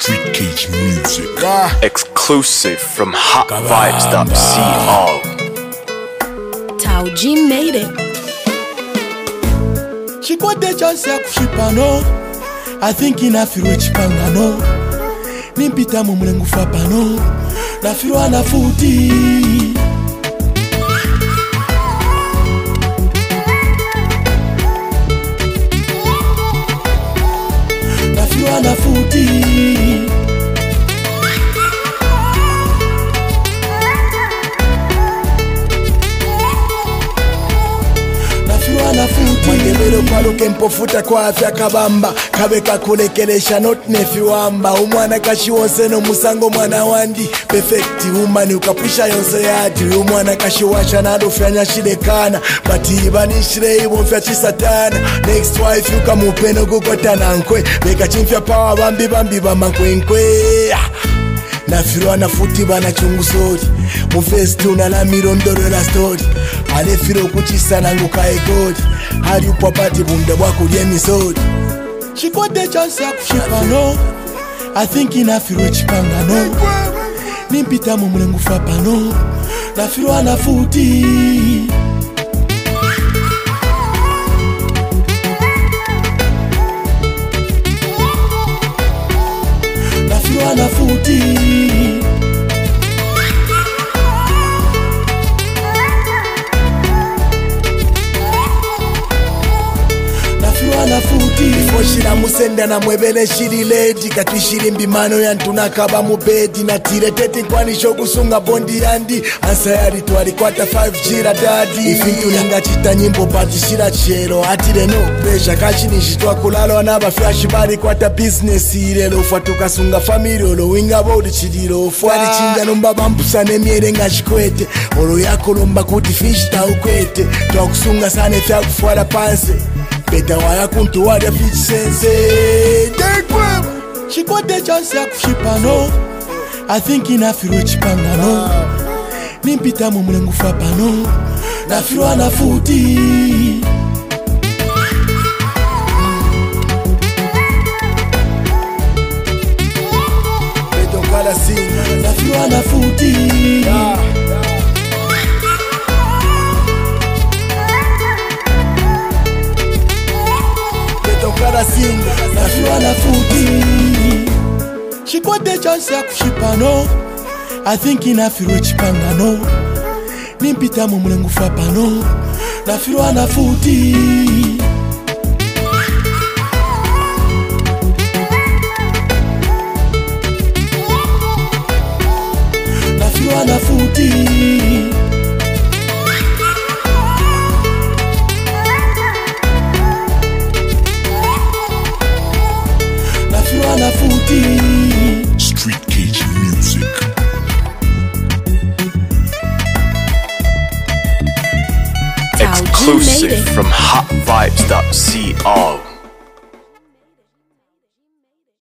Street Cage Music. Exclusive from hotvibes.co. Tao G made it. Chikwate chance ya kushipano I think inafirwe chipangano Nimpita mumlengu fapano Nafirwa na futi Nafirwa na futi Mwangelero kwaluke mpofuta kwa afya kabamba Kabeka kulekelesha not nefiwamba Umwana kashi wonse no musango mwana wandi Perfecti umani ukapusha yonse yati Umwana kashi washa nado fyanya shidekana Matiba nishire ibo fya chisatana Next wife yuka mupeno kukotana nkwe Beka chimfya power bambi bama nkwe Nafirwa na futi bana chungu sori Mufestu na la mirondoro la story Alefiro kuchisa na nguka ekodi Hari upapati bunda waku jemi sori Chikote chance ya kushipano I think inafirwe chipangano Nimpita mumlengu fapano Nafirwa na futi Nafirwa na futi Foshira musenda na mwebele shiri lady Katwishiri mbimano ya ntunakaba mubedi Na tire teti kwani shokusunga bondi yandi Ansayari tuwari kwata 5G la daddy Ifintu linga chita nyimbo pati shira chero Atire no pressure kashi nishitwa kulalo Anaba flash bari kwata business irelo Fatuka sunga family olo winga bodi chidiro Fuari chinja nomba bampusa nemiere nga shikwete Olo yako lomba kuti fish ta ukwete Twa kusunga sane fya kufuara panse Beta waya kuntu wada fichi sense Dekweba Chikote chance ya kushipano I think inafirwe chipangano Nimpita mumlengu fapano Nafirwa na futi Beto kada singa Nafirwa na futi Nafirwa na futi Chikote chance ya kushipano I think inafirwe chipangano Nimpita mumlengu fapano Nafirwa na futi Nafirwa na futi Street Cage Music. Exclusive from hotvibes.co.